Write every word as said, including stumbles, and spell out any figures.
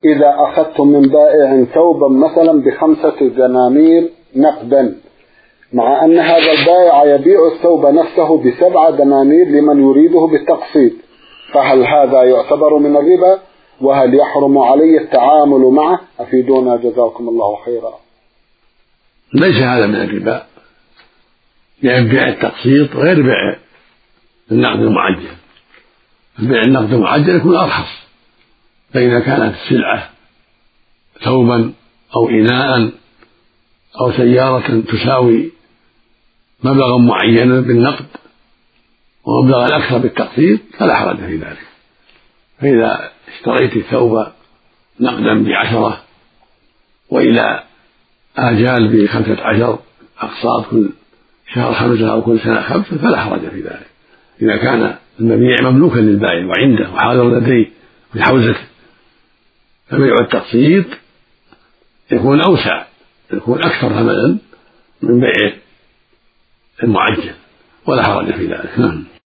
إذا أخذتم من بائع ثوبا مثلا بخمسة دنانير نقدا، مع أن هذا البائع يبيع الثوب نفسه بسبعة دنانير لمن يريده بالتقسيط، فهل هذا يعتبر من الربا؟ وهل يحرم علي التعامل معه؟ أفيدونا جزاكم الله خيرا. ليس هذا من الربا، لأن بيع التقسيط غير بيع النقد المعجل. بيع النقد المعجل يكون أرخص، فإذا كانت السلعة ثوبا أو إناء أو سيارة تساوي مبلغا معينا بالنقد ومبلغا أكثر بالتقسيط فلا حرج في ذلك. فإذا اشتريت الثوب نقدا بعشرة وإلى آجال بخمسة عشر أقساط كل شهر خمسة أو كل سنة خمسة فلا حرج في ذلك، إذا كان المبيع مملوكا للبائع وعنده وحاضر لديه في حوزته. فبيع التقسيط يكون أوسع، يكون أكثر ثمنا من بيع المعجل، ولا حرج في ذلك.